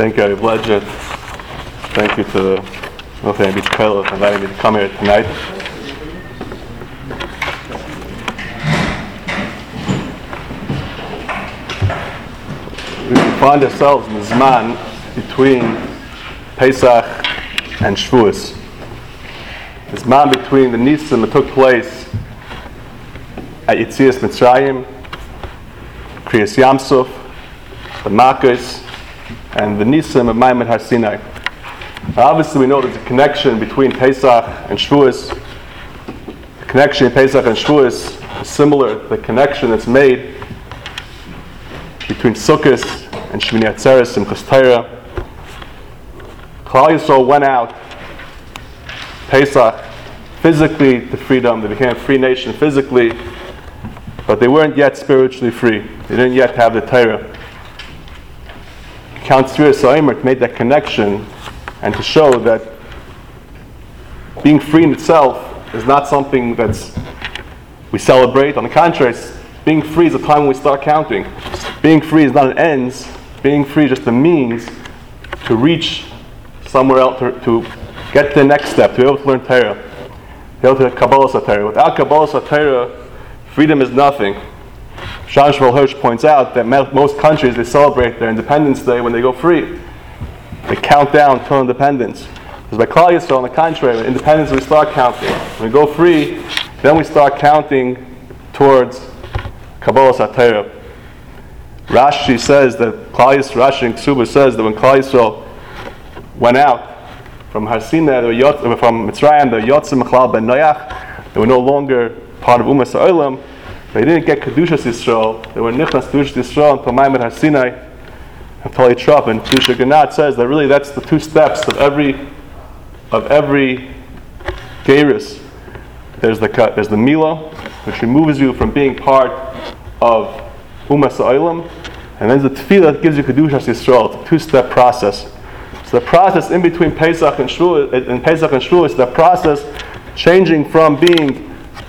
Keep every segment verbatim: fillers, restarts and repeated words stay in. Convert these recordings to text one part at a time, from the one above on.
Thank you, Ledger. Thank you to Northern Beach Pellet for inviting me to come here tonight. We find ourselves in the Zman between Pesach and Shavuos. The Zman between the Nisim that took place at Yetzias Mitzrayim, Kriyas Yamsuf, the Makkos, and the Nisim of Maimon Har Sinai. Now obviously we know there's a connection between Pesach and Shavuos. The connection in Pesach and Shavuos is similar to the connection that's made between Sukkot and Shmini Atzeres and Simchas Torah. Klal Yisrael went out Pesach physically to freedom. They became a free nation physically, but they weren't yet spiritually free. They didn't yet have the Torah. Count Sfiras HaOmer to make that connection and to show that being free in itself is not something that's we celebrate. On the contrary, being free is a time when we start counting. Being free is not an ends. Being free is just a means to reach somewhere else, to, to get to the next step, to be able to learn Torah, to be able to have Kabbalah Torah. Without Kabbalah Torah, freedom is nothing. Shai Shmuel Hirsch points out that most countries, they celebrate their Independence Day when they go free. They count down till independence. Because by Klal Yisrael, on the contrary, when independence we start counting. When we go free, then we start counting towards Kabbalah Torah. Rashi says that Klal Yisrael, Rashi and Ksuba says that when Klal Yisrael went out from Har Sinai, they were yot, from Mitzrayim, they were Yotzim Mechlal Ben Noach, they were no longer part of Umas HaOlam. They didn't get Kedushas Yisrael. They were Nichnas Kedushas Yisrael until Maimon Har Sinai, until Yitrap. And Kedusha Ganat says that really that's the two steps of every of every Geirus. There's the there's the Mila, which removes you from being part of Umas HaOlam, and then there's the Tefillah that gives you Kedushas Yisrael. It's a two-step process. So the process in between Pesach and Shavuos, and Pesach and Shavuos, is the process changing from being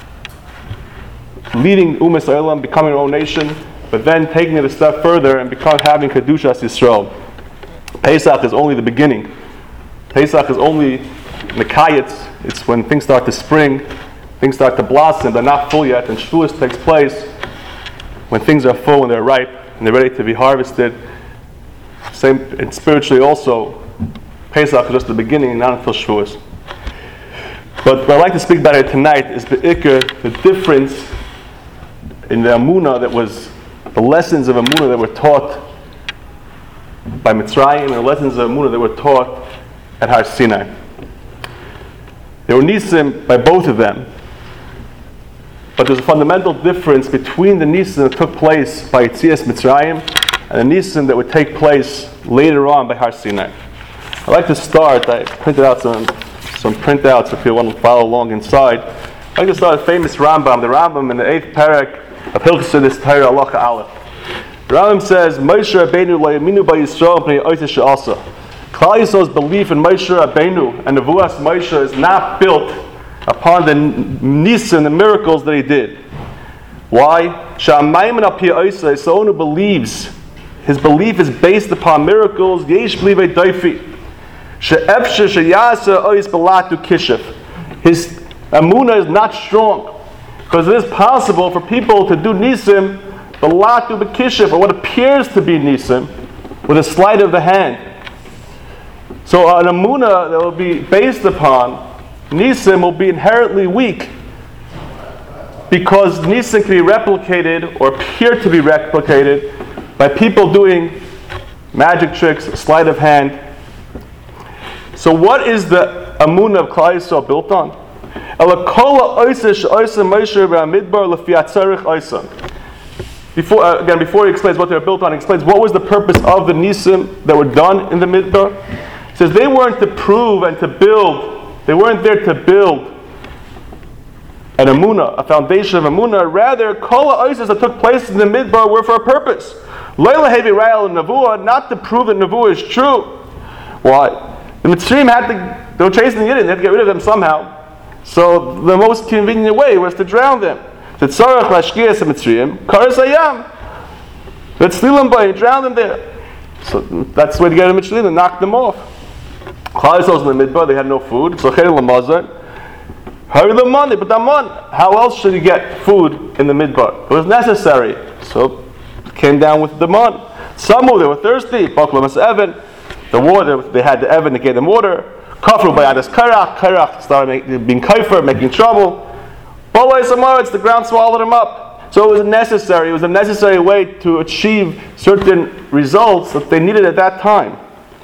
leading Umas HaOlam, becoming our own nation, but then taking it a step further and become having Kedushas Yisrael. Pesach is only the beginning. Pesach is only Nekayetz. It's when things start to spring, things start to blossom. They're not full yet, and Shavuos takes place when things are full and they're ripe and they're ready to be harvested. Same, and spiritually also, Pesach is just the beginning, not until Shavuos. But what I'd like to speak about here tonight is the Iker, the difference in the Amunah that was, the lessons of Amunah that were taught by Mitzrayim and the lessons of Amunah that were taught at Har Sinai. There were Nisim by both of them, but there's a fundamental difference between the Nisim that took place by Yetzias Mitzrayim and the Nisim that would take place later on by Har Sinai. I'd like to start, I printed out some, some printouts if you want to follow along inside. I'd like to start a famous Rambam, the Rambam in the eighth parak of Hilchos Torah Halacha Aleph. The Rambam says, Moshe Rabbeinu lo yaminu ba Yisrael pnei oiteh she'asa. Klal Yisrael's belief in Moshe Rabbeinu and Nevuas Moshe is not built upon the nisim, the miracles that he did. Why? She'amayim al pi oiseh, someone who believes, his belief is based upon miracles. Yesh b'livei doifi. She'efshe she'yasa ois balatu kishef. His Amunah is not strong. Because it is possible for people to do nisim, balatu b'kishef, or what appears to be nisim, with a sleight of the hand. So an Amunah that will be based upon nisim will be inherently weak, because nisim can be replicated or appear to be replicated by people doing magic tricks, sleight of hand. So what is the Amunah of Klal Yisrael built on? Before uh, again, before he explains what they were built on, he explains what was the purpose of the nisim that were done in the Midbar. He says they weren't to prove and to build. They weren't there to build an Amunah, a foundation of Amunah. Rather, kol ha'osos that took place in the Midbar were for a purpose. Leila hevi ra'el nevuah, not to prove that nevuah is true. Why? The Mitzrayim had to, they were chasing the Yidden, they had to get rid of them somehow. So the most convenient way was to drown them. The tzarech lashkias Mitzrayim, karas hayam. Let's steal them by drown them there. So that's the way to get a Mitzrayim, and knock them off. Klal Yisrael's in the midbar, they had no food. So Chen Lamazar, hurry the money, but Daman, how else should you get food in the midbar? It was necessary. So it came down with the man. Some of them were thirsty. Baklamas Evan, the water, they had the Evan that gave them water. Kafru by Adas Karach, Karach started being kaifer, making trouble. Balai Samaritz, the ground swallowed them up. So it was necessary, it was a necessary way to achieve certain results that they needed at that time.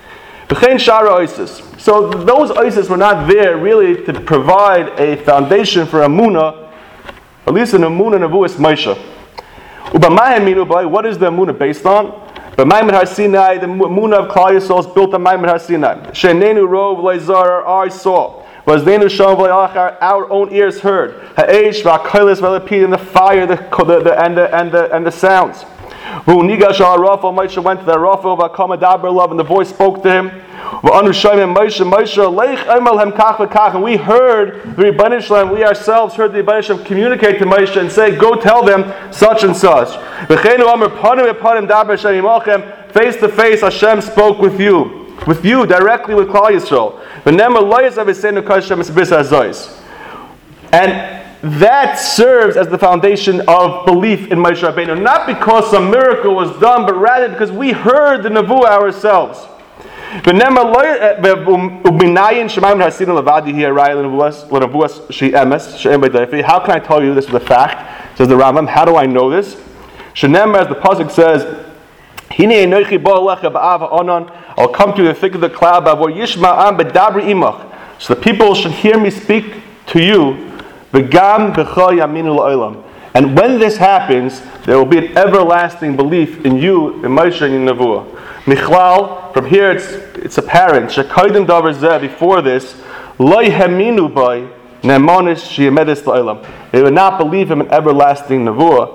So those ISIS were not there really to provide a foundation for Amunah, at least an Amunah Nevuas Moshe. What is the Amunah based on? But Maimed Har Sinai, the Amunah of Klal Yisrael is built on Maimed Har Sinai. She'nenu rov leizar, our eyes saw. Was our own ears heard. Ha'esh v'akailis v'lepid, and the fire, the, the, the and the and the and the sounds. Who nigash ha'arafel, Moshe went to the Arafel v'akam adaber love, and the voice spoke to him. V'anu shayim Moshe Moshe leich emel hem kach v'kach, and we heard the Rebbeinu Shalom, we ourselves heard the Rebbeinu Shalom communicate to Moshe and say, go tell them such and such. V'cheinu amar panim v'panim daber Hashem imachem, face to face Hashem spoke with you. With you, directly with Klal Yisrael. And that serves as the foundation of belief in Moshe Rabbeinu. Not because some miracle was done, but rather because we heard the Nevuah ourselves. How can I tell you this with a fact? Says the Rambam. How do I know this? As the pasuk says, I'll come to you in the thick of the cloud, so the people should hear me speak to you. And when this happens, there will be an everlasting belief in you, in Moshe and in Nevuah. Michlal, from here it's it's apparent. Before this, they would not believe him in everlasting Nevuah.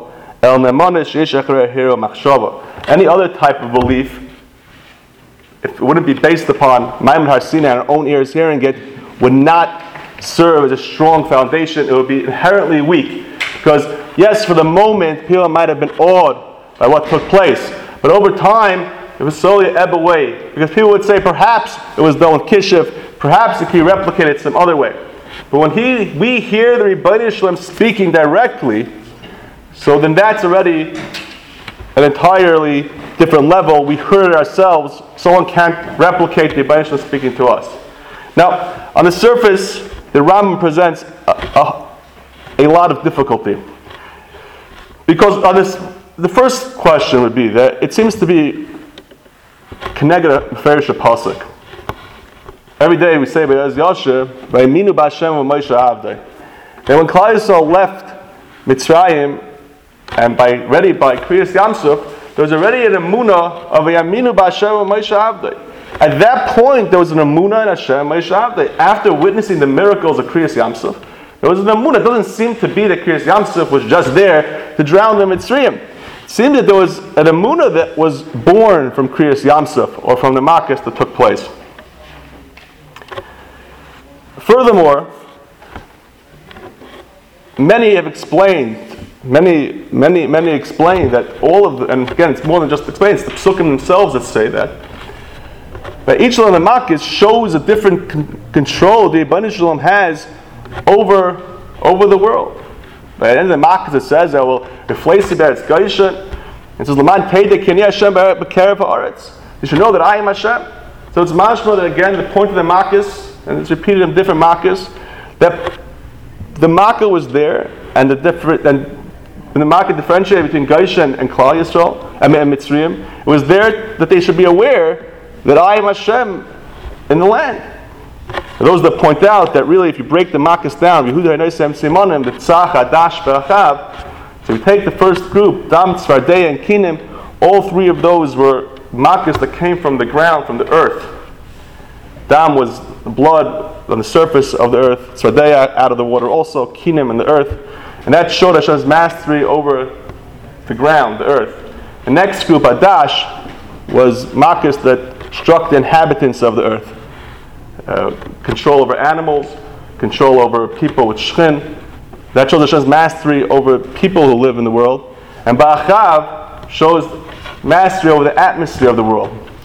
Any other type of belief, if it wouldn't be based upon Maimed Har Sinai and our own ears hearing it, would not serve as a strong foundation. It would be inherently weak. Because, yes, for the moment, people might have been awed by what took place. But over time, it would slowly ebb away. Because people would say, perhaps it was done with Kishiv, perhaps it can be replicated some other way. But when he, we hear the Rebbeinu Shalom speaking directly, so then that's already an entirely different level. We heard it ourselves. Someone can't replicate the Rebbeinu Shalom speaking to us. Now, on the surface, the Rambam presents a, a, a lot of difficulty. Because on this, the first question would be that it seems to be connected to Ferish Pasuk. Every day we say, Be'ez Yasher, Vayiminu B'Hashem V'Moshe Avdei. And when Klal Yisrael left Mitzrayim, and by ready by Kriyas Yamsuf, there was already an emunah of a Yaminu B'Hashem Moshe Avdei. At that point, there was an emunah in Hashem Moshe Avdei. After witnessing the miracles of Kriyas Yamsuf, there was an emunah. It doesn't seem to be that Kriyas Yamsuf was just there to drown the Mitzrayim. It seemed that there was an emunah that was born from Kriyas Yamsuf, or from the Makkos that took place. Furthermore, many have explained Many, many, many explain that all of the, and again, it's more than just explain, it's the psukim themselves that say that. But each one of the Makkos shows a different con- control the Rebbeinu Shalom has over, over the world. But at the end of the Makkos it says that, well, replace the Beretz Gaisha, it says, L'man Teideh K'ani Hashem B'Kerev Ha'aretz. You should know that I am Hashem. So it's mashma that again, the point of the Makkos, and it's repeated in different Makkos, that the Makkah was there, and the different, and when the Makkah differentiated between Gaisha and, and Klal Yisrael, I mean, and Mitzrayim, it was there that they should be aware that I am Hashem in the land. And those that point out that really, if you break the Makkos down, Yehuda Hanosem Simonim, the Tzach, Adash, Be'achav, so you take the first group, Dam, Tzvardeya, and Kinim, all three of those were Makkos that came from the ground, from the earth. Dam was the blood on the surface of the earth, Tzvardeya out of the water also, Kinim in the earth. And that showed Hashem's mastery over the ground, the earth. The next group, Adash, was Makkos that struck the inhabitants of the earth. Uh, control over animals, control over people with shchin. That shows Hashem's mastery over people who live in the world. And Ba'achav shows mastery over the atmosphere of the world.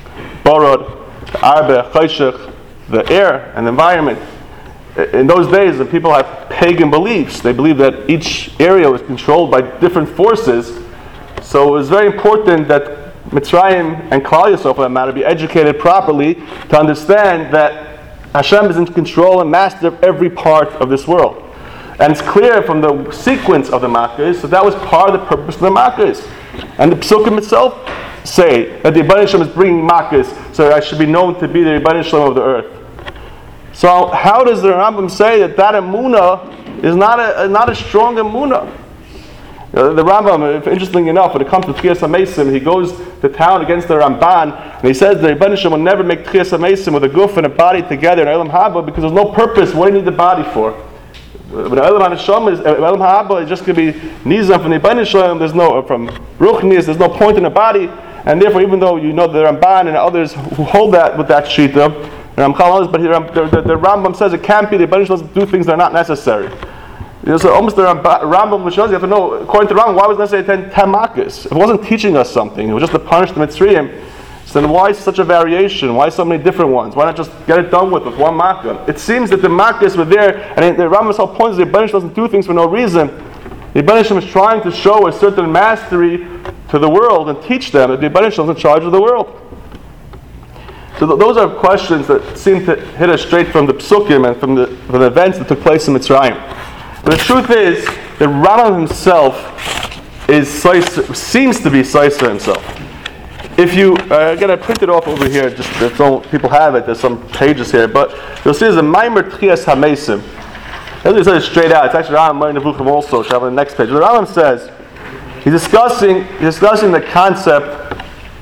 Kvarod, the Arbe, Chayshech, the air and the environment. In those days, the people had pagan beliefs. They believed that each area was controlled by different forces. So it was very important that Mitzrayim and Klal Yisrael, for that matter, be educated properly to understand that Hashem is in control and master of every part of this world. And it's clear from the sequence of the Makkos that that was part of the purpose of the Makkos. And the Psukim itself say that the Rebbeinu Shalom is bringing Makkos, so I should be known to be the Rebbeinu Shalom of the earth. So how does the Rambam say that that emunah is not a not a strong emunah? You know, the Rambam, if, interesting enough, when it comes to Tchias HaMesim, he goes to town against the Ramban, and he says the Rebbeinu Shalom will never make Tchias HaMesim with a guf and a body together in Olam Haba because there's no purpose. What do you need the body for? When Olam HaNeshama is Olam Haba is just going to be nizam from the Rebbeinu Shalom. There's no from Ruchnis. There's no point in the body, and therefore, even though you know the Ramban and others who hold that with that shita. But the, the, the Rambam says it can't be the Rebbeinu Shalom to do things that are not necessary. So almost the Rambam which shows you have to know, according to the Rambam, why was it necessary ten, ten makkos? If it wasn't teaching us something, it was just to punish the Mitzrayim, so then why such a variation? Why so many different ones? Why not just get it done with with one makkah? It seems that the makkos were there, and the Rambam's whole point is the Rebbeinu Shalom doesn't do things for no reason. The Rebbeinu Shalom is trying to show a certain mastery to the world and teach them that the Rebbeinu Shalom is in charge of the world. So th- those are questions that seem to hit us straight from the Psukim and from the, from the events that took place in Mitzrayim. But the truth is, the Rambam himself is seems to be Saisa himself. If you, uh, again I printed off over here, just so people have it, there's some pages here, but you'll see there's a Maimer Tchias HaMesim. He says it straight out, it's actually Rambam Nevuchim also, should have on the next page. The Rambam says, he's discussing, he's discussing the concept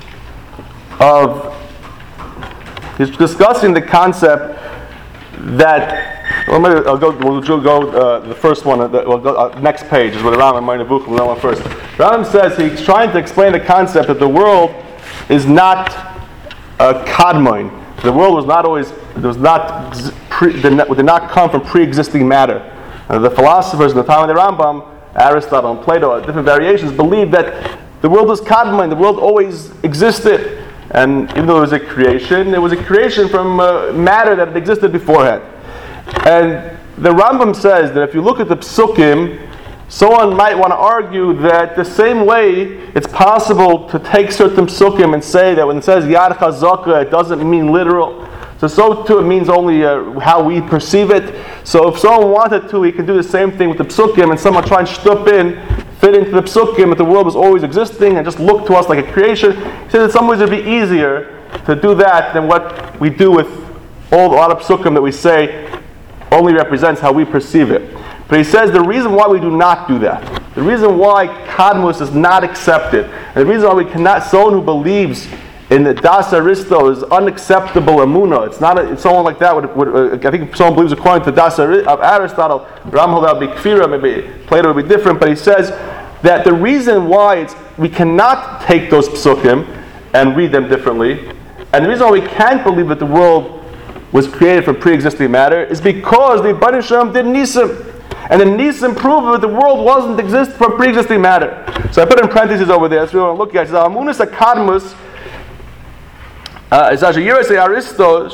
of He's discussing the concept that, well, maybe I'll go, we'll go uh, the first one, uh, we'll go, uh, next page is what the Rambam Ma'ayin Nevuchim, we'll one first. Rambam says he's trying to explain the concept that the world is not a kadmon. The world was not always, it was not, pre, did not, did not come from pre-existing matter. Uh, the philosophers in the time of the Rambam, Aristotle and Plato, different variations, believed that the world was kadmon, the world always existed. And even though it was a creation, it was a creation from uh, matter that had existed beforehand. And the Rambam says that if you look at the Psukim, someone might want to argue that the same way it's possible to take certain Psukim and say that when it says Yad Chazaka, it doesn't mean literal. So so too it means only uh, how we perceive it. So if someone wanted to, he could do the same thing with the Psukim, and someone try and shtup in, fit into the Psukim that the world was always existing and just look to us like a creation. He says in some ways it would be easier to do that than what we do with all a lot of Psukim that we say only represents how we perceive it. But he says the reason why we do not do that, the reason why Kadmus is not accepted, and the reason why we cannot, someone who believes in the Das Aristo is unacceptable Emunah. It's not a, it's someone like that would, would uh, I think someone believes according to Das Ari, of Aristotle, Ramhal that would be Kfira, maybe Plato would be different, but he says that the reason why it's, we cannot take those Psukim and read them differently, and the reason why we can't believe that the world was created from pre-existing matter is because the Rebbeinu Shalom did Nisim. And the Nisim prove that the world wasn't exist from pre-existing matter. So I put in parentheses over there, so we want to look at it. It says, Amunas HaKadmus, it's actually Yiras Aristo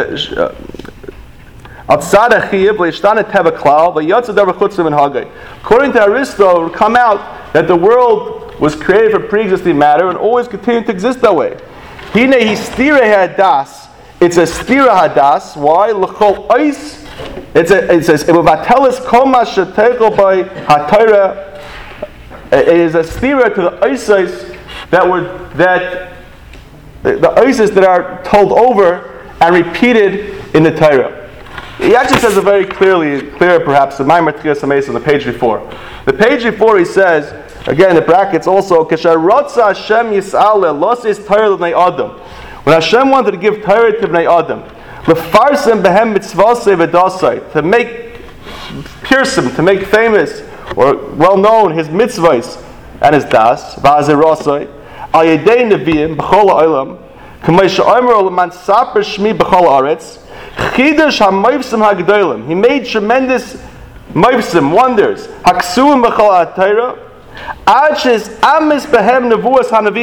according to Aristo, it would come out that the world was created from pre-existing matter and always continued to exist that way. Hine histira hadas. It's a stira hadas. Why? L'chol ois. It's a. It says vatelis koma shetechol by hatayra. It is a stira to the oisos that were that. The oasis that are told over and repeated in the Torah. He actually says it very clearly, clearer perhaps, the Maimer Tchias HaMesim on the page before. The page before he says, again in the brackets also, Kesher Rotza Hashem Yis'ale Losis Torah L'nei Adam. When Hashem wanted to give Torah to Bnei Adam, L'farsim Behem Mitzvasei V'dasai, to make piercing, to make famous or well known his mitzvahs and his das, V'azirasai, Al Yedei Nevi'im B'chol Ha'olam, K'may she'omer L'man Saper Shmi B'chol Haaretz, Chidush HaMoivsim HaGedolim. He made tremendous moivsim, wonders, Haksuim B'chol HaTorah, Ad She's Amis Behem Nevuas HaNevi'im,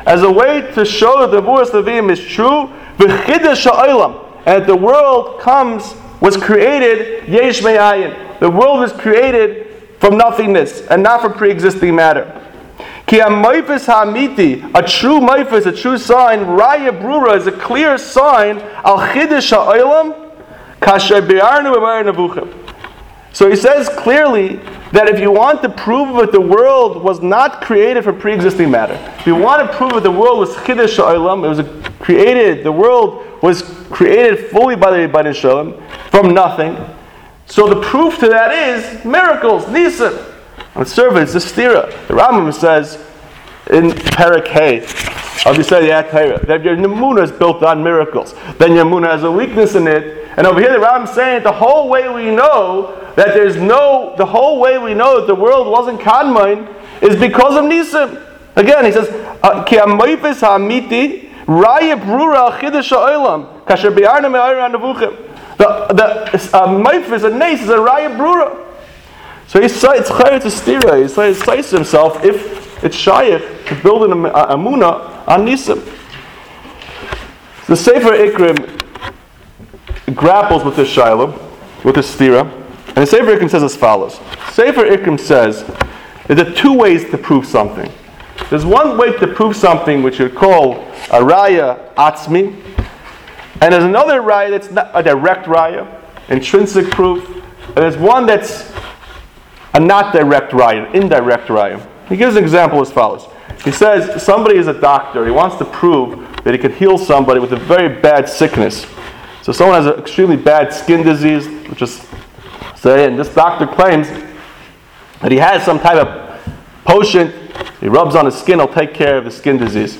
as a way to show that the Nevuas Nevi'im is true, v'chidash ha'olam, and that the world comes, was created, yesh me'ayin. The world was created from nothingness, and not from pre-existing matter. Ki ha-moifis ha'amiti, a true moifis, a true sign, raya brura, is a clear sign, al chidash ha'olam, kasher bi'arnu b'mar nevuchim. So he says clearly that if you want to prove that the world was not created from pre-existing matter, if you want to prove that the world was chidash ha'olam, it was created, the world was created fully by the Rebbeinu Shalom, from nothing. So the proof to that is miracles, nisim. On the surface, the stira. The Rambam says in Perek Hey of Yisrael Yat Torah that your Nemuna is built on miracles. Then your Nemuna has a weakness in it. And over here the Rambam is saying the whole way we know that there's no, the whole way we know that the world wasn't Kadmon is because of nisim. Again, he says, Ki ha-moifis ha'amiti raya brura chidash ha'olam kasher bi'arnu me'ayra nevuchim. The the uh, moifis, a nace, is a raya brura. So he says it's chayr to stira. He says to himself if it's shaykh to build an amuna on nisim. The Sefer Ikrim grapples with this shiloh, with this stira, and the Sefer Ikrim says as follows. Sefer Ikrim says there are two ways to prove something. There's one way to prove something which you call a raya atzmi, and there's another raya that's not a direct raya, intrinsic proof, and there's one that's a not direct raya, indirect raya. He gives an example as follows. He says somebody is a doctor. He wants to prove that he could heal somebody with a very bad sickness. So someone has an extremely bad skin disease, which is say, and this doctor claims that he has some type of potion he rubs on his skin, will take care of the skin disease.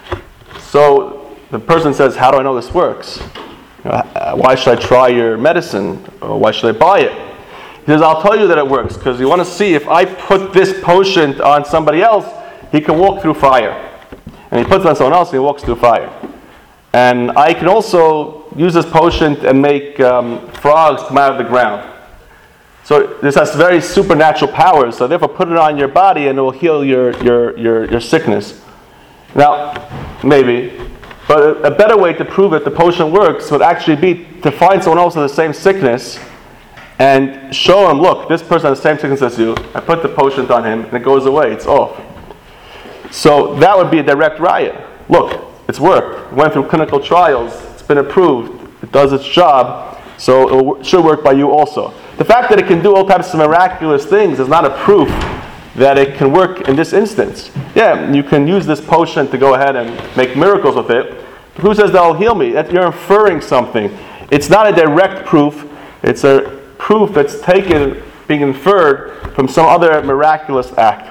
So the person says, how do I know this works? You know, why should I try your medicine? Or why should I buy it? He says, I'll tell you that it works, because you want to see if I put this potion on somebody else, he can walk through fire. And he puts it on someone else and he walks through fire. And I can also use this potion and make um, frogs come out of the ground. So this has very supernatural powers, so therefore put it on your body and it will heal your, your, your, your sickness. Now, maybe, but a better way to prove that the potion works would actually be to find someone else with the same sickness and show him, look, this person has the same sickness as you, I put the potion on him and it goes away, it's off. So that would be a direct raya. Look, it's worked. It went through clinical trials, it's been approved, it does its job, so it should work by you also. The fact that it can do all types of miraculous things is not a proof that it can work in this instance. Yeah, you can use this potion to go ahead and make miracles with it. But who says that'll heal me? That you're inferring something. It's not a direct proof. It's a proof that's taken, being inferred from some other miraculous act.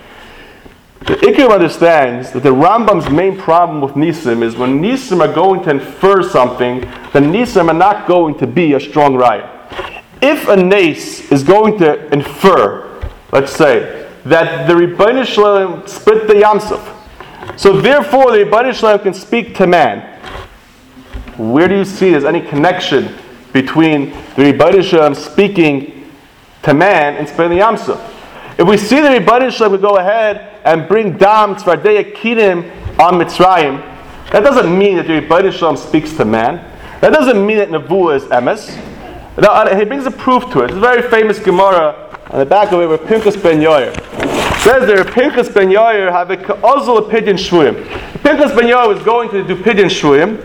The Ikrim understands that the Rambam's main problem with Nisim is when Nisim are going to infer something, the Nisim are not going to be a strong raya. If a nace is going to infer, let's say, that the Rebbeinu Shalom split the Yamsuf, so therefore the Rebbeinu Shalom can speak to man, where do you see there's any connection between the Rebbeinu Shalom speaking to man and splitting the Yamsuf? If we see the Rebbeinu Shalom would go ahead and bring Dam Tzvardei Kidim on Mitzrayim, that doesn't mean that the Rebbeinu Shalom speaks to man. That doesn't mean that Nevuah is emes. Now, he brings a proof to it. It's a very famous Gemara on the back of it where Pinchas ben Yair says there, Pinchas ben Yair have a ka'ozul pidyon shvuyim. Pinchas ben Yair was going to do pidyon shvuyim.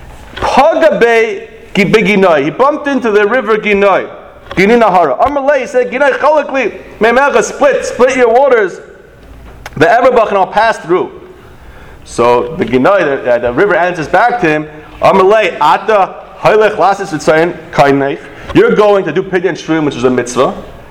Pagabe beginoi. He bumped into the river Ginoi. Gini Nahara. Amalei, he said, Ginoi chalakli. Me'melcha, split, split your waters. The Everbach and I'll pass through. So the Ginoi, the, the river answers back to him, Amalei, Ata haylech lasis v'tzayin kainech. You're going to do pidyon shvuyim, which is a mitzvah.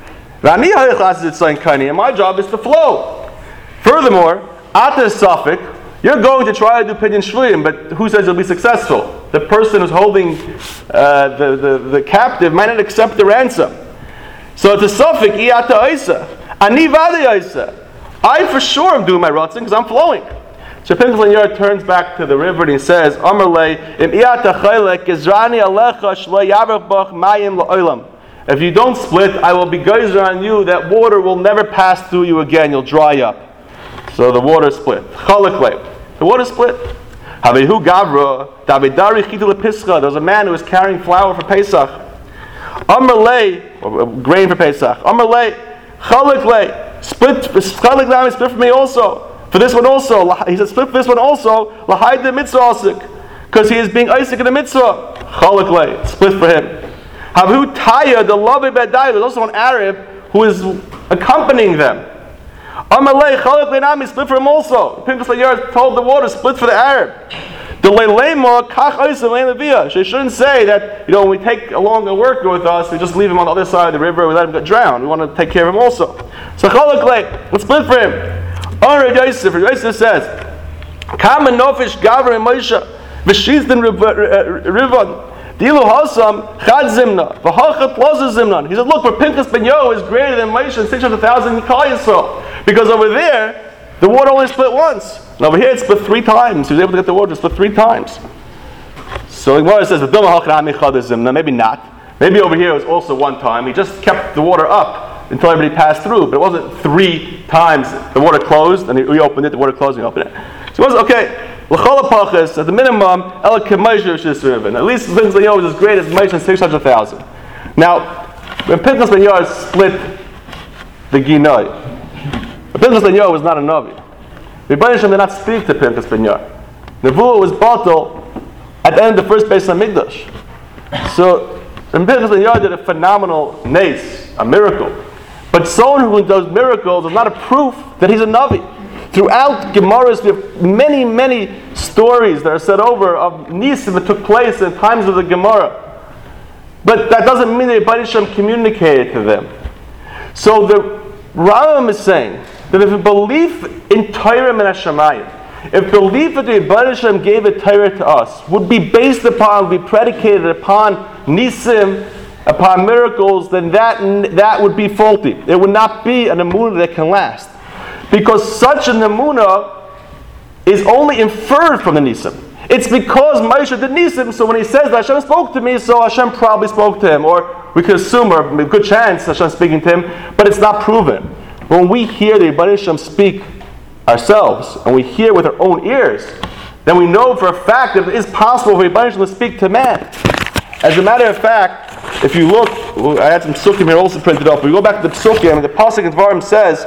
And my job is to flow. Furthermore, Ata Safik, you're going to try to do pidyon shvuyim, but who says you'll be successful? The person who's holding uh, the, the, the captive might not accept the ransom. So it's a Safik, Ata Isa. Ani Vadi Isa. I for sure am doing my rotzing because I'm flowing. So Pinchas ben Yair turns back to the river and he says, Amarle, im iyata chaylek, gizrani alecha shlo yavrach bach mayim la'olam. If you don't split, I will be geyser on you that water will never pass through you again, you'll dry up. So the water split. Chalek le. The water split. Havehu Gavra, Davidari Chitul Pischa. There was a man who was carrying flour for Pesach. Amar Lei, grain for Pesach. Amar Lei, Chalik Lei, split, Chalik Lei, split for me also. For this one also, he said, split for this one also, Lahai the mitzvah asik, because he is being Isaac in the mitzvah. Chalik Lei, split for him. Havehu Taya, the Lavi Bedai, there's also an Arab who is accompanying them. Amalei Chalik Leinami, split for him also. Pinchas Yair told the water, split for the Arab. The Leilema Kach Oisim Leilevia. She shouldn't say that, you know, when we take along a worker with us, we just leave him on the other side of the river, we let him get drowned. We want to take care of him also. So Chalik Lei, let's split for him. Amar Yosef, Yosef says, Kam Nofish Gavra and Moshe, V'shizden Rivon. Dilu Hasam Chad Zimna, V'hachat Plaza Zimnan. He said, look, where Pinchas ben Yair is greater than Moshe and six hundred thousand Klal Yisrael. Because over there, the water only split once. And over here, it split three times. He was able to get the water to split three times. So the Gemara says, maybe not. Maybe over here it was also one time. He just kept the water up until everybody passed through. But it wasn't three times. The water closed, and he reopened it, the water closed, and he opened it. So it was, okay, at the minimum, at least Pinchas ben Yair was as great as Moshe and six hundred thousand. Now, when Pinchas ben Yair split the Ginoi, Pinchas ben Yair was not a Navi. The Rebbeinu Shem did not speak to Pinchas ben Yair. Nevuah was bottled at the end of the first Beis HaMikdash. So, Pinchas ben Yair did a phenomenal nace, a miracle. But someone who does miracles is not a proof that he's a Navi. Throughout Gemaras, we have many, many stories that are said over of Nisim that took place in times of the Gemara. But that doesn't mean that Rebbeinu Shem communicated to them. So the Rambam is saying that if a belief in Torah min Hashamayim, if belief that the Rebbeinu Shem gave a Torah to us would be based upon, would be predicated upon Nisim, upon miracles, then that, that would be faulty. It would not be an emunah that can last. Because such an emunah is only inferred from the Nisim. It's because Moshe did Nisim, so when he says that Hashem spoke to me, so Hashem probably spoke to him. Or we could assume, or a good chance Hashem speaking to him, but it's not proven. When we hear the Rebbeinu Shem speak ourselves, and we hear with our own ears, then we know for a fact that it is possible for Rebbeinu Shem to speak to man. As a matter of fact, if you look, I had some psukim here also printed up, but we go back to the psukim, and the pasuk in Dvarim says,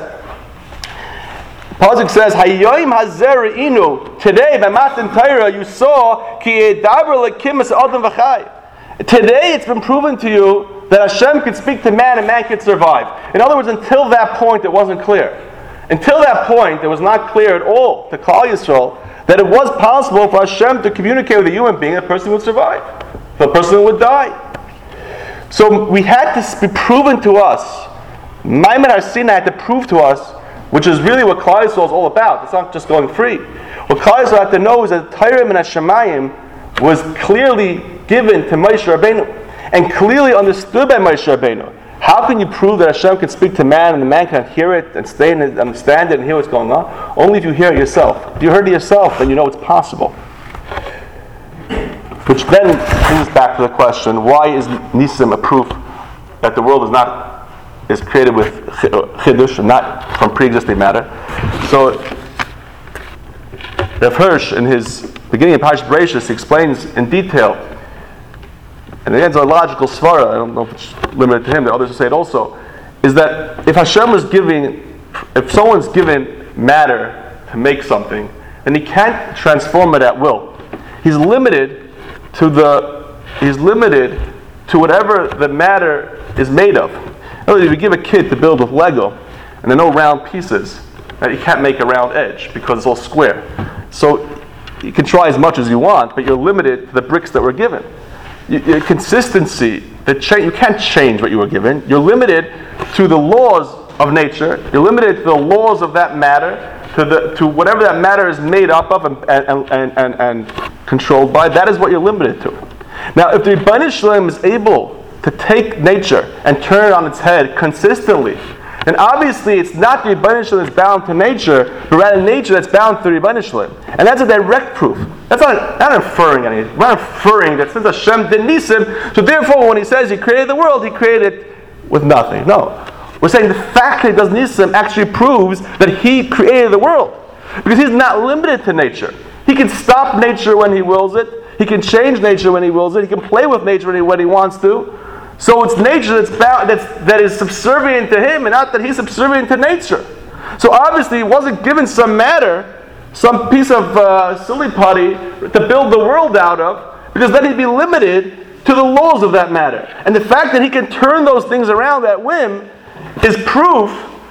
Pasuk says, Hayoim hazer inu. Today, by Matan Torah, you saw ki edaber lekimus adam v'chai. Today, it's been proven to you that Hashem can speak to man and man can survive. In other words, until that point, it wasn't clear. Until that point, it was not clear at all to Klal Yisrael that it was possible for Hashem to communicate with a human being, a person would survive, a person would die. So we had to be proven to us. Maimon Har Sinai had to prove to us, which is really what Klal Yisrael is all about. It's not just going free. What Klal Yisrael had to know is that Torah min Hashamayim was clearly given to Moshe Rabbeinu and clearly understood by Moshe Rabbeinu. How can you prove that Hashem can speak to man and the man can hear it and stay and understand it and hear what's going on? Only if you hear it yourself. If you heard it yourself, then you know it's possible. Which then brings us back to the question: why is Nisim a proof that the world is not is created with chidush, not from pre-existing matter? So, Rav Hirsch, in his beginning of Parashat Bereishis, he explains in detail, and again, it's a logical svara. I don't know if it's limited to him; that others will say it also. Is that if Hashem is giving, if someone's given matter to make something, then he can't transform it at will. He's limited to the. He's limited to whatever the matter is made of. If you give a kid to build with Lego, and there are no round pieces, right, you can't make a round edge because it's all square. So you can try as much as you want, but you're limited to the bricks that were given. You, your consistency, the cha- you can't change what you were given. You're limited to the laws of nature. You're limited to the laws of that matter, to the to whatever that matter is made up of and and, and, and, and controlled by. That is what you're limited to. Now, if the Rebbeinu Shalom is able to take nature and turn it on its head consistently, and obviously it's not the Rebbeinu Shalom that's bound to nature, but rather nature that's bound to the Rebbeinu Shalom. And that's a direct proof. That's not, not inferring anything. We're not inferring that since Hashem did Nisim, so therefore when he says he created the world, he created it with nothing. No. We're saying the fact that he does Nisim actually proves that he created the world. Because he's not limited to nature. He can stop nature when he wills it. He can change nature when he wills it. He can play with nature when he, when he wants to. So it's nature that's bound, that's, that is subservient to him, and not that he's subservient to nature. So obviously he wasn't given some matter, some piece of uh, silly putty to build the world out of, because then he'd be limited to the laws of that matter. And the fact that he can turn those things around at whim is proof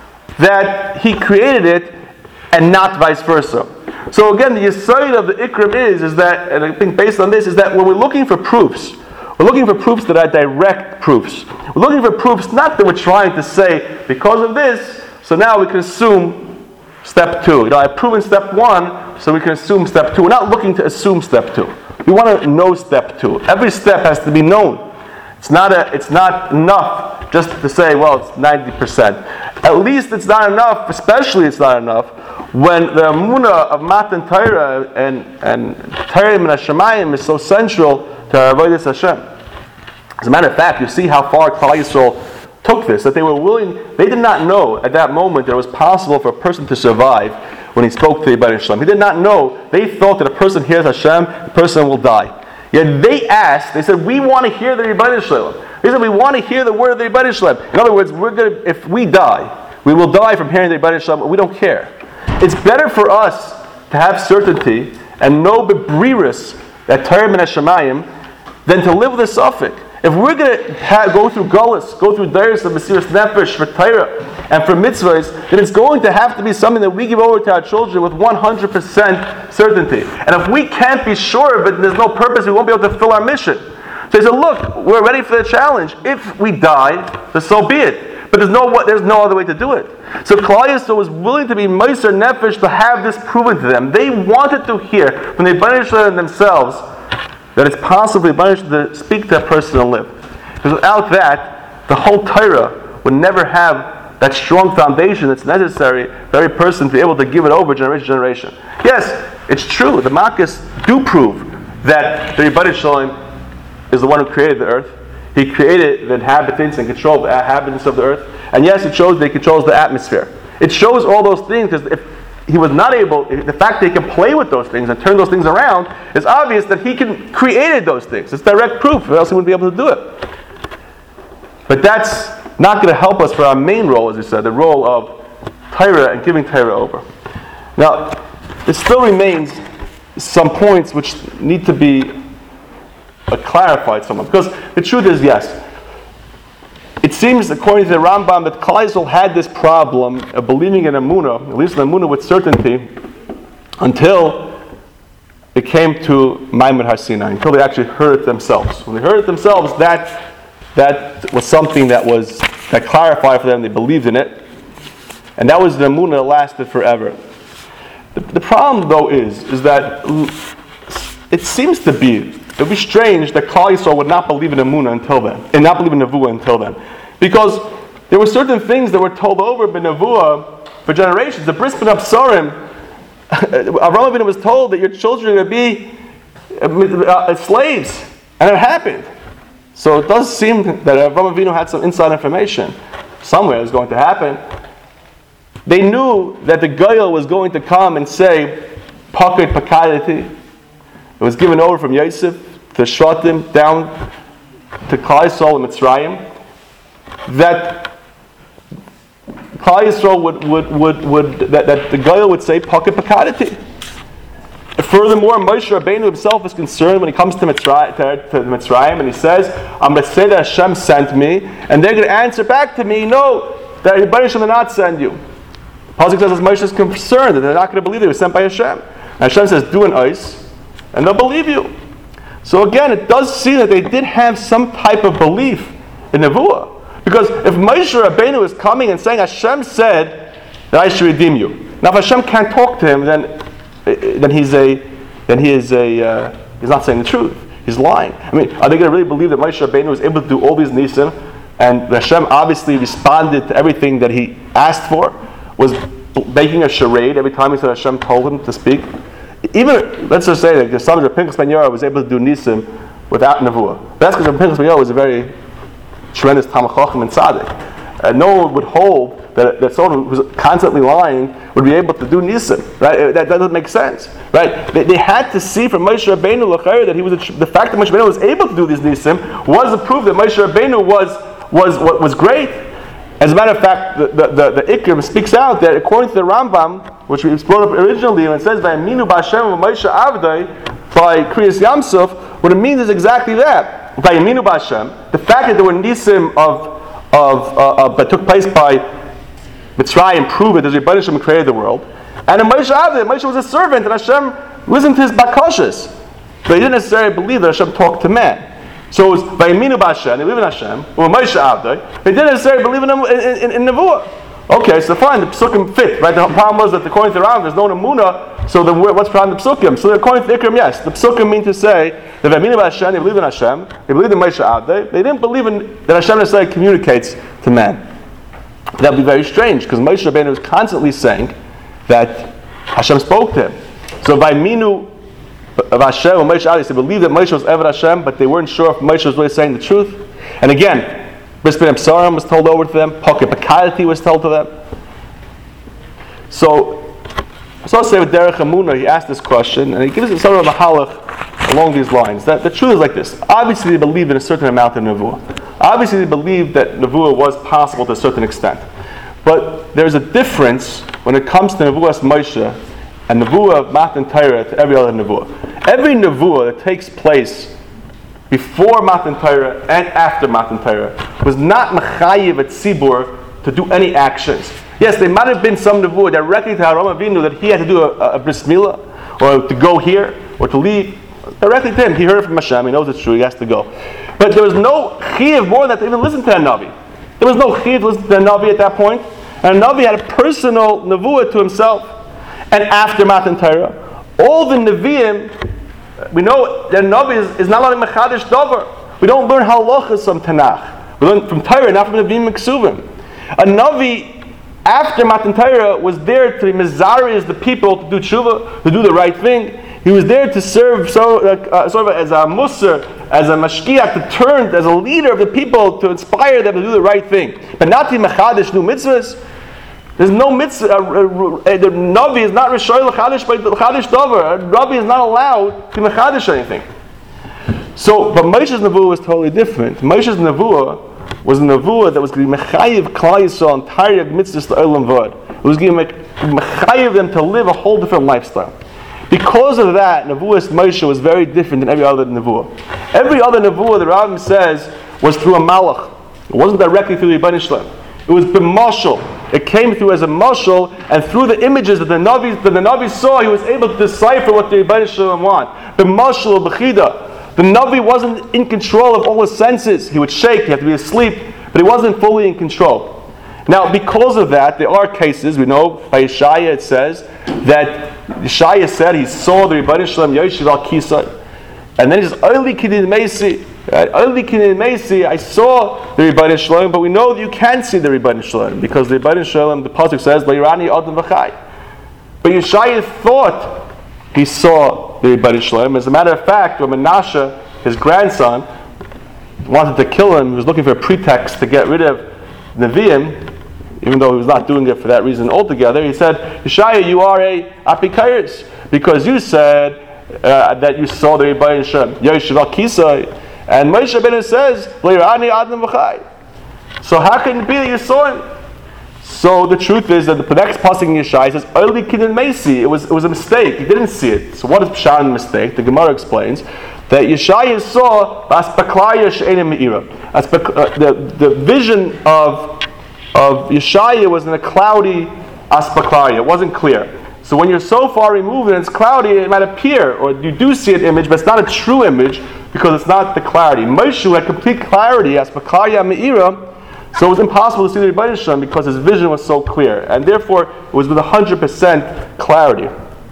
that he created it and not vice versa. So again, the yesod of the ikram is, is that, and I think based on this, is that when we're looking for proofs, we're looking for proofs that are direct proofs. We're looking for proofs not that we're trying to say, because of this, so now we can assume step two. You know, I've proven step one, so we can assume step two. We're not looking to assume step two. We want to know step two. Every step has to be known. It's not a, it's not enough just to say, well, it's ninety percent. At least it's not enough, especially it's not enough, when the emunah of Matan Torah and, and Torah min hashamayim is so central to our avodas Hashem. As a matter of fact, you see how far Klal Yisrael took this, that they were willing, they did not know at that moment that it was possible for a person to survive when he spoke to the Rebbeinu Shalom. He did not know, they thought that a person hears Hashem, the person will die. Yet they asked, they said, we want to hear the Rebbeinu Shalom. They said, we want to hear the word of the Rebbeinu Shalom. In other words, we're going to, if we die, we will die from hearing the Rebbeinu Shalom, we don't care. It's better for us to have certainty and know bebriris that Torah min hashamayim than to live with a suffix. If we're going to have, go through gullus, go through dairis of Mesiras Nefesh for Torah and for mitzvahs, then it's going to have to be something that we give over to our children with one hundred percent certainty. And if we can't be sure of it, there's no purpose, we won't be able to fulfill our mission. So he said, look, we're ready for the challenge. If we die, then so be it. But there's no there's no other way to do it. So Klal Yisrael was willing to be Meiser Nefesh to have this proven to them. They wanted to hear from the Rebbeinu Shalom themselves that it's possible to speak to a person and live. Because without that, the whole Torah would never have that strong foundation that's necessary for every person to be able to give it over generation to generation. Yes, it's true, the Makkos do prove that the Rebbeinu Shalom is the one who created the earth. He created the inhabitants and controlled the inhabitants of the earth. And yes, it shows that he controls the atmosphere. It shows all those things, because if he was not able, the fact that he can play with those things and turn those things around is obvious that he can created those things. It's direct proof, or else he wouldn't be able to do it. But that's not going to help us for our main role, as we said, the role of Torah and giving Torah over. Now, there still remains some points which need to be uh, clarified somewhat. Because the truth is, yes, it seems, according to the Rambam, that Klal Yisrael had this problem of believing in Emunah, at least in Emunah with certainty, until it came to Maimon Har Sinai, until they actually heard it themselves. When they heard it themselves, that that was something that was that clarified for them. They believed in it, and that was the Emunah that lasted forever. The, the problem, though, is is that it seems to be it would be strange that Klal Yisrael would not believe in Emunah until then, and not believe in Nevuah until then. Because there were certain things that were told over by Nevuah for generations. The Bris Ben Absarim, Avraham Avinu was told that your children are going to be uh, slaves, and it happened. So it does seem that Avraham Avinu had some inside information. Somewhere it was going to happen. They knew that the Goyal was going to come and say, Pakad Pakadati. It was given over from Yosef to Shvatim down to Klal Yisrael and Mitzrayim. That Klal Yisrael would, would, would, would that, that the Goyal would say, Pakad Pakadati. Furthermore, Moshe Rabbeinu himself is concerned when he comes to Mitzrayim, to, to Mitzrayim, and he says, I'm going to say that Hashem sent me, and they're going to answer back to me, no, that Rebbeinu Shalom did not send you. Pasuk says, as Moshe is concerned that they're not going to believe they were sent by Hashem. And Hashem says, do an ice, and they'll believe you. So again, it does seem that they did have some type of belief in Nevuah. Because if Moshe Rabbeinu is coming and saying, Hashem said that I should redeem you. Now if Hashem can't talk to him, then then he's a then he is a uh, he's not saying the truth. He's lying. I mean, are they going to really believe that Moshe Rabbeinu was able to do all these nisim, and Hashem obviously responded to everything that he asked for? Was making a charade every time he said Hashem told him to speak? Even, let's just say that the son of Pinchas Ben Yair was able to do nisim without nevuah. That's because Pinchas Ben Yair was a very tremendous Talmid Chacham and tzaddik. Uh, no one would hold that, that someone who's constantly lying would be able to do nisim, right? That, that doesn't make sense, right? They, they had to see from Moshe Rabbeinu l'chayr that he was a, the fact that Moshe Rabbeinu was able to do these nisim was a proof that Moshe Rabbeinu was was was, was great. As a matter of fact, the the, the, the Ikrim speaks out that according to the Rambam, which we explored originally, when it says "Vayaminu b'Hashem Moshe Avdei" by Kriyas Yamsuf, what it means is exactly that. Vayaminu b'Hashem, the fact that there were nisim of of uh, uh, that took place by Mitzrayim prove it that Rebbeinu Hashem created the world, and in Moshe Avdei, Moshe was a servant, and Hashem listened to his bakashas, but he didn't necessarily believe that Hashem talked to man. So it was Vayaminu b'Hashem, they believe in Hashem, or Moshe Avdei, they didn't necessarily believe in him in, in, in Nevuah. Okay, so fine, the Psukim fit, right? The problem was that according to the Rambam, there's no Emunah, so the, what's behind the Psukim? So according to the Ikrim, yes, the Psukim mean to say that Vayaminu b'Hashem, they believe in Hashem, they believe in Moshe Avdei, they didn't believe in that Hashem necessarily communicates to man. That would be very strange, because Moshe Rabbeinu was constantly saying that Hashem spoke to him. So Vayaminu of Hashem or Moshe Avdei, they believed that Moshe was Eved Hashem, but they weren't sure if Moshe was really saying the truth. And again, Bris Ben Absarim was told over to them. Poket Bakayati was told to them. So, so say with Derech Emunah, he asked this question, and he gives us sort of a halach along these lines. That the truth is like this. Obviously, they believed in a certain amount of Nevuah. Obviously, they believed that Nevuah was possible to a certain extent. But there's a difference when it comes to Nevuah's Moshe and Nevuah of Matan Torah to every other Nevuah. Every Nevuah that takes place before Matan Torah and after Matan Torah was not mechayiv at Tzibur to do any actions. Yes, there might have been some nevuah directly to Avraham Avinu that he had to do a, a bris milah, or to go here, or to leave. Directly to him, he heard it from Hashem. He knows it's true. He has to go. But there was no chiyuv more than that to even listen to a navi. There was no chiyuv to listen to a navi at that point, and a navi had a personal nevuah to himself. And after Matan Torah, all the neviim. We know that a Navi is, is not only Mechadish Dover. We don't learn halachas from Tanakh. We learn from Torah, not from the Nevi'im Meksuvim. A Navi, after Matan Torah, was there to mizari as the people to do tshuva, to do the right thing. He was there to serve so, uh, sort of as a musar, as a mashkiach, to turn as a leader of the people to inspire them to do the right thing. But not to Mechadish new mitzvahs. There's no mitzvah. Uh, uh, uh, the Navi is not Rishoy L'Chadish by L'Chadish Dover. A Navi is not allowed to L'Chadish anything. So, but Moshe's Nevuah was totally different. Moshe's Nevuah was a Nevuah that was going to be Mechayiv Klal Yisrael entire mitzvahs to Olam Vod. It was going to be Mechayiv them to live a whole different lifestyle. Because of that, Nevuah's Moshe was very different than every other Nevuah. Every other Nevuah, the Rambam says, was through a Malach. It wasn't directly through the Rebbeinu Shalom. It was b'mashal. It came through as a mashal, and through the images that the Navi that the Navi saw, he was able to decipher what the Rebbeinu Shalom want. B'mashal b'chida. The Navi wasn't in control of all his senses. He would shake. He had to be asleep, but he wasn't fully in control. Now, because of that, there are cases. We know by Yeshaya it says that Yeshaya said he saw the Rebbeinu Shalom Yoshev al Kisai, and then he says Oili Kidin Meisi. Only Kinin Meisi, I saw the Rebbeinu Shalom, but we know that you can't see the Rebbeinu Shalom because the Rebbeinu Shalom, the pasuk says, "Leirani Adam V'chai." But Yeshaya thought he saw the Rebbeinu Shalom. As a matter of fact, when Menashe, his grandson, wanted to kill him, he was looking for a pretext to get rid of Nevi'im, even though he was not doing it for that reason altogether. He said, "Yeshaya, you are a apikairis because you said uh, that you saw the Rebbeinu Shalom Yoshev al Kisai." And Moshe Rabbeinu says, "Leirani Adam V'chai." So how can it be that you saw him? So the truth is that the next pasuk in Yeshaya says, "Oili Kidin Meisi." It was it was a mistake. He didn't see it. So what is pshat in mistake? The Gemara explains that Yeshaya saw Aspaklaya She'enim Me'ira. The the vision of of Yeshaya was in a cloudy Aspaklaya. It wasn't clear. So when you're so far removed and it's cloudy, it might appear, or you do see an image, but it's not a true image because it's not the clarity. Moshe had complete clarity as Bakaya Me'ira, so it was impossible to see the Rebbeinu Shalom because his vision was so clear, and therefore it was with one hundred percent clarity.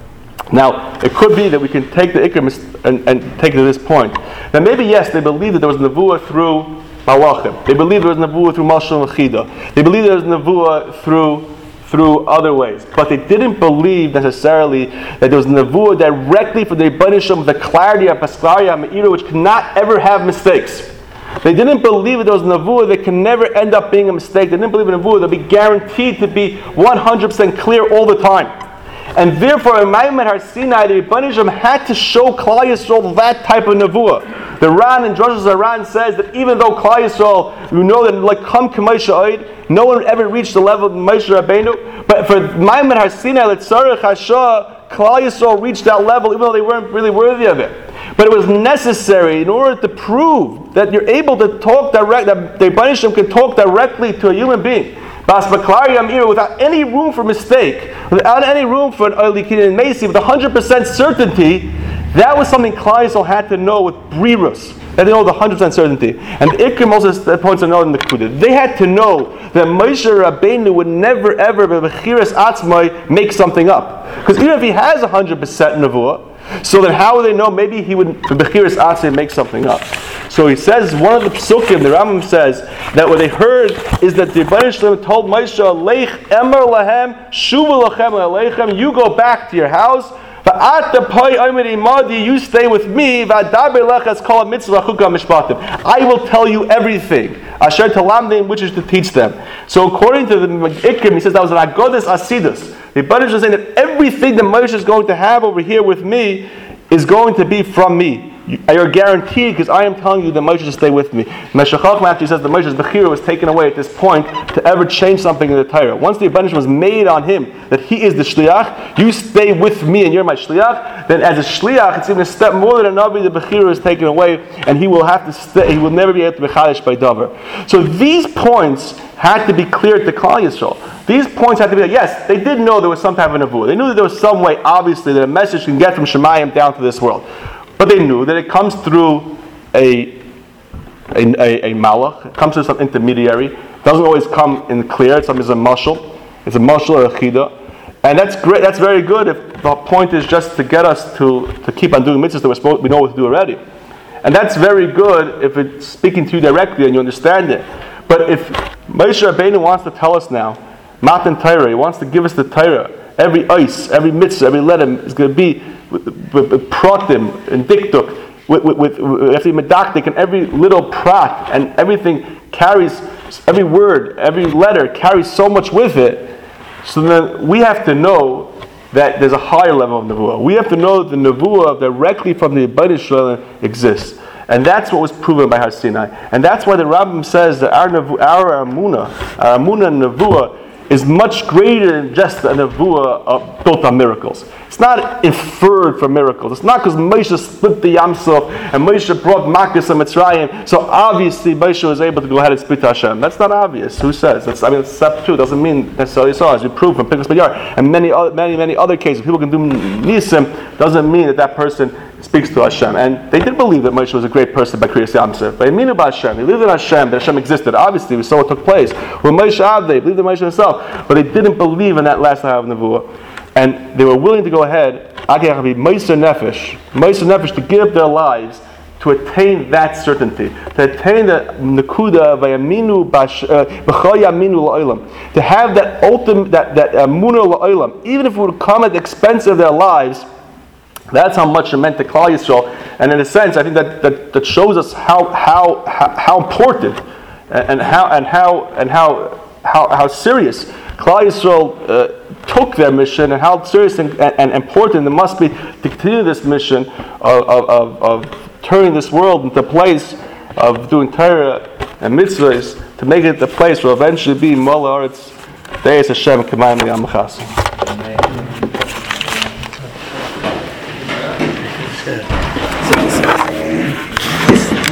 Now, it could be that we can take the Ikrim and, and take it to this point. Now maybe yes, they believed that there was Nevuah through Malachim. They believed there was Nevuah through Mashal Mechida. They believed there was Nevuah through through other ways. But they didn't believe necessarily that there was Nevuah directly from the Rebbeinu Shalom, the clarity of Paskaria Me'ira, which cannot ever have mistakes. They didn't believe that there was nevuah. They can never end up being a mistake. They didn't believe in nevuah. They'll be guaranteed to be one hundred percent clear all the time. And therefore, in Ma'amad Har Sinai, the Rebbeinu Shalom had to show Klal Yisrael that type of nevuah. The Ran in Drushas Haran says that even though Klal Yisrael, you know that like come K'Moshe Oid, no one ever reached the level of Moshe Rabbeinu. But for Ma'amad Har Sinai, L'Tzarech Hashah, Klal Yisrael reached that level, even though they weren't really worthy of it. But it was necessary in order to prove that you're able to talk direct, that the Rebbeinu Shalom can talk directly to a human being. Bas Baklari Amir, without any room for mistake, without any room for an Oilikin and Macy, with one hundred percent certainty, that was something Klal Yisrael had to know with Brirus. That they know with one hundred percent certainty. And Ikrim also points out in the Kudah. They had to know that Moshe Rabbeinu would never ever, by Bechiras Atzmai, make something up. Because even if he has one hundred percent Nevuah, so then how would they know? Maybe he would, for Bechiras Atzmai, make something up. So he says, one of the Psukim, the Rambam says, that what they heard is that the Rebbeinu Shalom told Moshe, Leich emer lahem, shuvu lachem le'aleichem, you go back to your house, you stay with me, I will tell you everything, asher talamdim, which is to teach them. So according to the Ikrim, he says that was an agodas asidus. The Rebbeinu Shalom is saying that everything that Moshe is going to have over here with me is going to be from me. You're guaranteed, because I am telling you that Moshe should stay with me. Meshech Chochmah actually says that Moshe's Bechira was taken away at this point to ever change something in the Torah. Once the abundance was made on him that he is the Shliach, you stay with me and you're my Shliach, then as a Shliach, it's even a step more than a Navi, the Bechira is taken away and he will have to stay, he will never be able to be Chadash by Davar. So these points had to be clear to Klal Yisrael. These points had to be like, yes, they did know there was some type of Nevuah. They knew that there was some way, obviously, that a message can get from Shemayim down to this world. But they knew that it comes through a a, a, a malach, it comes through some intermediary. It doesn't always come in clear. It's sometimes a mashal. It's a mashal or a chida. And that's great. That's very good if the point is just to get us to, to keep on doing mitzvahs that we're supposed, we know what to do already. And that's very good if it's speaking to you directly and you understand it. But if Moshe Rabbeinu wants to tell us now, Matan Torah, he wants to give us the Torah, every ice, every mitzvah, every letter is going to be with, with, with pratim and diktuk, with, with, with, with every medaktik, and every little prat, and everything carries, every word, every letter carries so much with it. So then we have to know that there's a higher level of nevuah. We have to know that the nevuah directly from the Bnei Yisrael exists. And that's what was proven by Har Sinai. And that's why the Rambam says that our, nevu, our amuna, our amuna and nevuah, is much greater than just a nevuah uh, built on miracles. It's not inferred from miracles. It's not because Moshe split the Yam Suf and Moshe brought Makkos and Mitzrayim, so obviously Moshe was able to go ahead and split Hashem. That's not obvious. Who says? That's, I mean, it's not true. It doesn't mean necessarily so, as we proved from Pinchas B'Yar. And many other, many, many other cases, people can do nisim, doesn't mean that that person speaks to Hashem. And they did believe that Moshe was a great person by Kriyas Yam Suf. But they mean about Hashem. They believed in Hashem, that Hashem existed. Obviously, we saw what took place. When Moshe Avdei, they believed in Moshe himself. But they didn't believe in that last half of Nevuah. And they were willing to go ahead, Meiser Nefesh, Meiser Nefesh, to give up their lives to attain that certainty, to attain the Nakuda Vayaminu B'Chayaminu La'olam, to have that ultimate, that that Amuna La'olam, even if it would come at the expense of their lives. That's how much it meant to Klal Yisrael. And in a sense, I think that, that, that shows us how how how, how important and how and how and how how, how serious Klal Yisrael uh, took their mission, and how serious and, and important it must be to continue this mission of, of, of, of turning this world into a place of doing Torah and mitzvahs, to make it the place where eventually be Mola Aretz Deis Hashem K'mayim L'Yam Chas.